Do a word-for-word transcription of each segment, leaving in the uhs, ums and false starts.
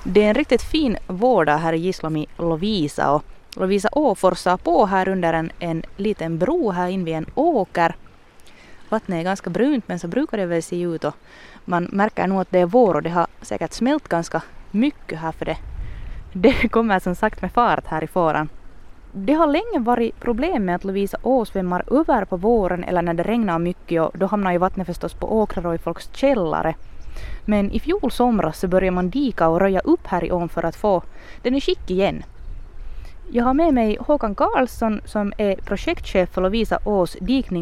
Det är en riktigt fin vårdag här i Gislom i Lovisa och Lovisa å forsar på här under en, en liten bro här in vid en åker. Vattnet är ganska brunt men så brukar det väl se ut och man märker nog att det är vår och det har säkert smält ganska mycket här för det. Det kommer som sagt med fart här i fåran. Det har länge varit problem med att Lovisa å svämmar över på våren eller när det regnar mycket och då hamnar ju vattnet förstås på åkrar och i folks källare. Men i fjol somras så börjar man dika och röja upp här i ån för att få den i skick igen. Jag har med mig Håkan Karlsson som är projektchef för Lovisa ås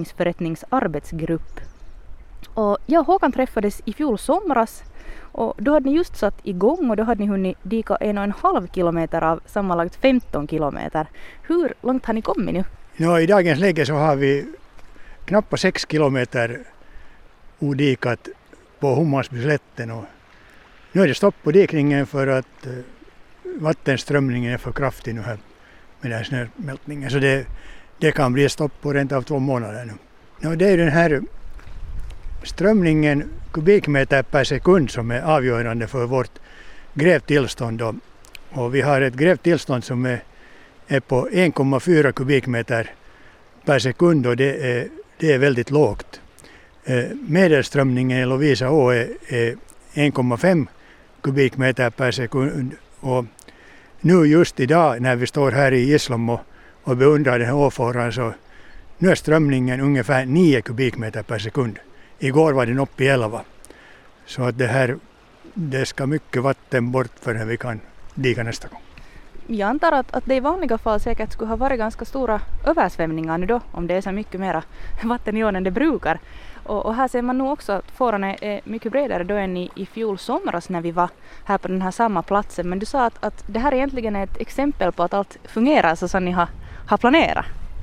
dikningsförrättningsarbetsgrupp. Och jag och Håkan träffades i fjol somras och då hade ni just satt igång och då hade ni hunnit dika en och en halv kilometer av sammanlagt femton kilometer. Hur långt har ni kommit nu? Ja, i dagens läge så har vi knappt sex kilometer odikat på Hummansbyslätten och nu är det stopp på dikningen för att vattenströmningen är för kraftig nu här med den här snömältningen så det, det kan bli stopp på rent av två månader nu. Ja, det är den här strömningen kubikmeter per sekund som är avgörande för vårt grävtillstånd och, och vi har ett grävtillstånd som är, är på en komma fyra kubikmeter per sekund och det är, det är väldigt lågt. Medelströmningen i Lovisa å är, är en komma fem kubikmeter per sekund och nu just idag när vi står här i Gislom och, och beundrar den här åfåran så nu är strömningen ungefär nio kubikmeter per sekund. Igår var den uppe i elva. Så att det här, det ska mycket vatten bort förrän vi kan dika nästa gång. Jag antar att, att det i vanliga fall säkert skulle ha varit ganska stora översvämningar nu då, om det är så mycket mera vatten i ån än det brukar. Och, och här ser man nog också att fåran är, är mycket bredare då än i, i fjol somras när vi var här på den här samma platsen. Men du sa att, att det här egentligen är ett exempel på att allt fungerar så som ni har, har planerat.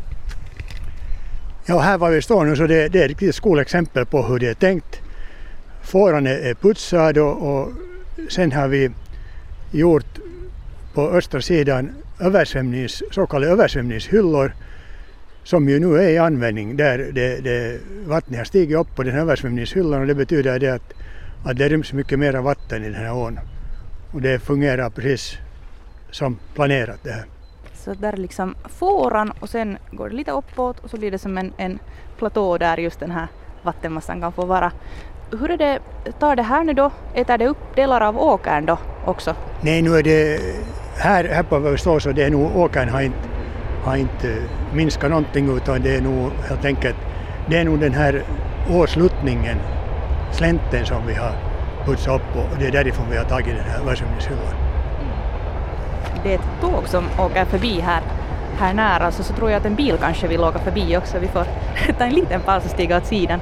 Ja, här var vi står nu så det, det är ett riktigt skolexempel på hur det är tänkt. Fåran är putsad och, och sen har vi gjort på östra sidan översvämnings, så kallade översvämningshyllor som ju nu är i användning där det, det, vattnet har stigit upp på den här översvämningshyllan och det betyder det att, att det ryms mycket mer vatten i den här ån och det fungerar precis som planerat det här. Så där är liksom fåran och sen går det lite uppåt och så blir det som en, en platå där just den här vattenmassan kan få vara. Hur är det, tar det här nu då? Äter det upp delar av åkern då också? Nej, nu är det här, här på vad vi står så det är nog åkern har inte, har inte minskat någonting utan det är nog helt enkelt det är nog den här årsluttningen, slänten som vi har putsat upp och det är därifrån vi har tagit den här översvämningshyllan. Det är ett tåg som åker förbi här, här nära så, så tror jag att en bil kanske vill åka förbi också. Vi får ta en liten paus och stiga åt sidan.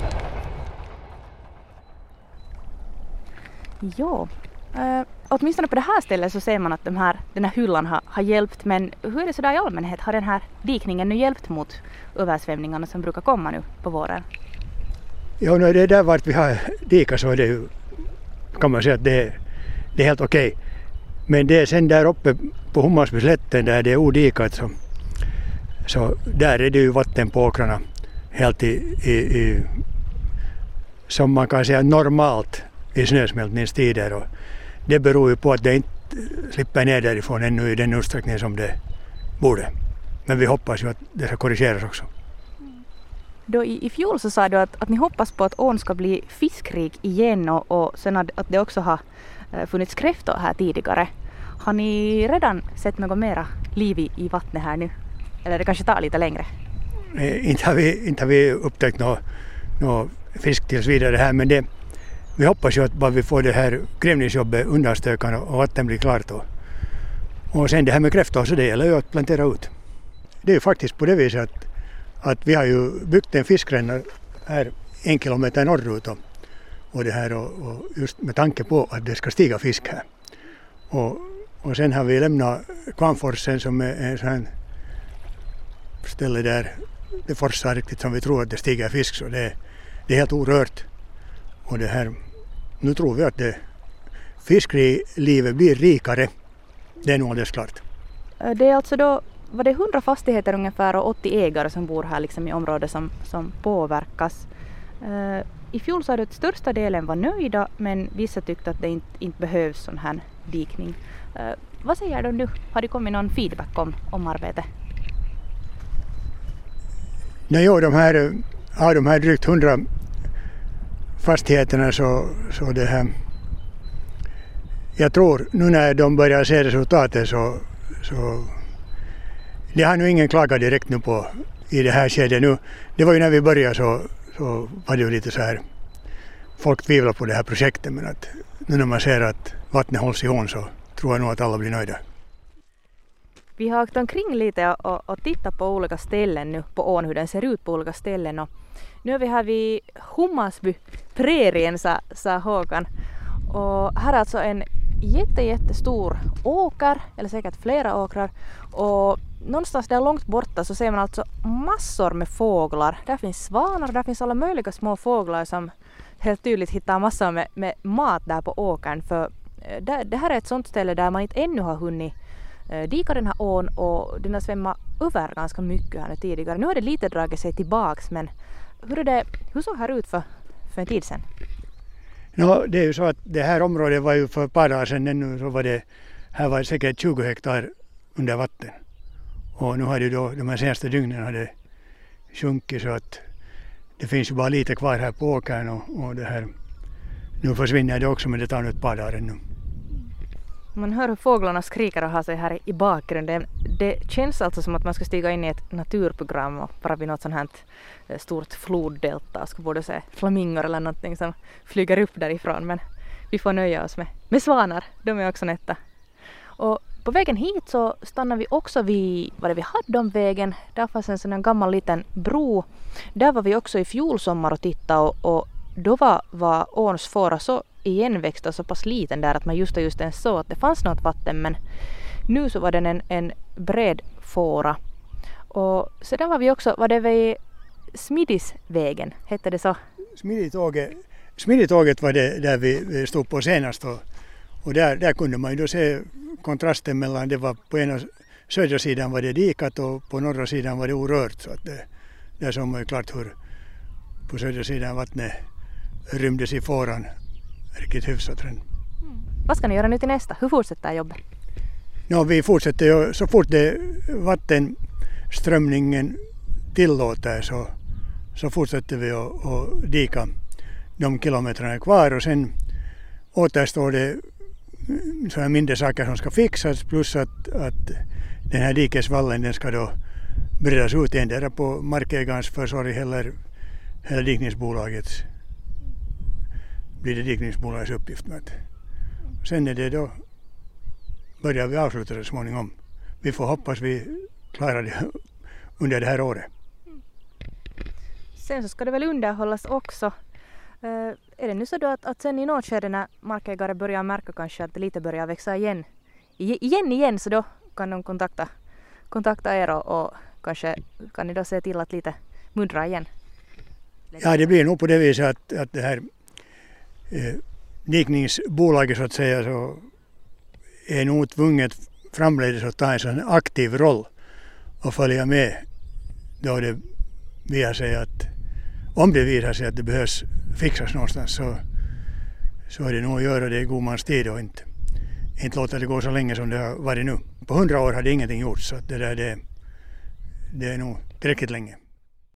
Ja, äh, åtminstone på det här stället så ser man att de här, den här hyllan har, har hjälpt. Men hur är det så där i allmänhet? Har den här dikningen nu hjälpt mot översvämningarna som brukar komma nu på våren? Ja, när det är där vart vi har dikat så är det ju, kan man säga att det är, det är helt okej. Okay. Men det är sen där uppe på Hummansbyslätten där det är odikat så, så där är det ju vatten på åkrarna helt i, i, i som man kan säga normalt i snösmältningstider och det beror ju på att det inte slipper ner därifrån ännu i den utsträckning som det borde. Men vi hoppas ju att det ska korrigeras också. Då i, i fjol så sa du att, att ni hoppas på att ån ska bli fiskrik igen och, och sen att, att det också har funnits kräftor här tidigare. Har ni redan sett något mera liv i, i vattnet här nu? Eller det kanske tar lite längre? Eh, inte, har vi, inte har vi upptäckt någon nå fisk tills vidare här men det, vi hoppas ju att bara vi får det här grävningsjobbet undanstökan och vatten blir klart. Och, och sen det här med kräftor så det gäller ju att plantera ut. Det är ju faktiskt på det viset att, att vi har ju byggt en fiskränna här en kilometer norrut och Och, det här och, och just med tanke på att det ska stiga fisk här. Och, och sen har vi lämnat Kvarnforsen som är en sån här ställe där det forsar riktigt som vi tror att det stiger fisk. Så det, det är helt orört. Och det här, nu tror vi att det, fisklivet blir rikare. Det är nog alldeles klart. Det är alltså då, var det hundra fastigheter ungefär och åttio ägare som bor här liksom i området som, som påverkas. I fjol sa du att största delen var nöjda men vissa tyckte att det inte, inte behövs sån här dikning. Uh, vad säger du nu? Har det kommit någon feedback om, om arbetet? Nej, jo, de här, av de här drygt hundra fastigheterna så, så det här, jag tror nu när de börjar se resultatet så, så det har nu ingen klagat direkt nu på i det här skedet. Nu, det var ju när vi började så, så var det ju lite så här, folk tvivlar på det här projektet, men att nu när man ser att vattnet hålls ihop så tror jag nog att alla blir nöjda. Vi har åkt omkring lite och, och tittat på olika ställen nu på ån, hur den ser ut på olika ställen. Och nu är vi här vid Hummasby prärien, sa, sa Håkan. Och här är alltså en jätte, jättestor åker, eller säkert flera åkrar. Och någonstans där långt borta så ser man alltså massor med fåglar. Där finns svanar, där finns alla möjliga små fåglar som helt tydligt hittar massor med, med mat där på åkern. För där, det här är ett sånt ställe där man inte ännu har hunnit eh, dika den här ån, och den har svämmat över ganska mycket här tidigare. Nu har det lite dragit sig tillbaks, men hur, är det, hur såg det här ut för, för en tid sedan? No, det är ju så att det här området var ju för ett par dagar sedan ännu så var det, här var det säkert tjugo hektar under vatten. Och nu har det då, de här senaste dygnen har det sjunkit så att det finns ju bara lite kvar här på åkern, och, och det här, nu försvinner det också, men det tar nu ett par dagar ännu. Man hör hur fåglarna skriker och har sig här i bakgrunden. Det känns alltså som att man ska stiga in i ett naturprogram och bara vid något sånt här stort floddelta och ska både se flamingor eller någonting som flyger upp därifrån. Men vi får nöja oss med, med svanar, de är också nätta. Och på vägen hit så stannar vi också vid vad det vi hade om vägen. Där fanns en sån här gammal liten bro. Där var vi också i fjol sommar och tittade, och, och då var, var åns fåra så igenväxt och så pass liten där att man just och just ens såg att det fanns något vatten, men nu så var den en, en bred fåra. Och sedan var vi också, var det vid Smidisvägen, hette det så? Smiditåget, Smiditåget var det där vi stod på senast, och, och där, där kunde man ju då se kontrasten mellan, det var på ena södra sidan var det dikat och på norra sidan var det orört, så att det, där såg man ju klart hur på södra sidan vattnet rymdes i fåran riktigt hyfsat. Mm. Vad ska ni göra nu till nästa? Hur fortsätter jobbet? No, vi fortsätter ju så fort det vattenströmningen tillåter så, så fortsätter vi att, att dika de kilometrarna kvar, och sen återstår det så här mindre saker som ska fixas, plus att, att den här dikesvallen den ska då breddas ut endera på markägarens försorg eller, eller dikningsbolagets blir det dikningsbolagets uppgift med. Sen är det då börjar vi avsluta det småningom. Vi får hoppas vi klarar det under det här året. Sen så ska det väl underhållas också. Uh, är det nu så då att, att sen i något skede när markägare börjar märka kanske att det lite börjar växa igen, igen igen, så då kan de kontakta, kontakta er och, och kanske kan ni då se till att lite muddra igen? Ja, det blir nog på det viset att, att det här eh, dikningsbolaget så att säga så är nog tvunget framledes att ta en sån aktiv roll och följa med då det visar sig att om det visar sig att det behövs fixas någonstans så, så är det nog att göra det i god mans tid och inte, inte låta det gå så länge som det har varit nu. På hundra år har det ingenting gjorts, så att det, där, det, det är nog tillräckligt länge.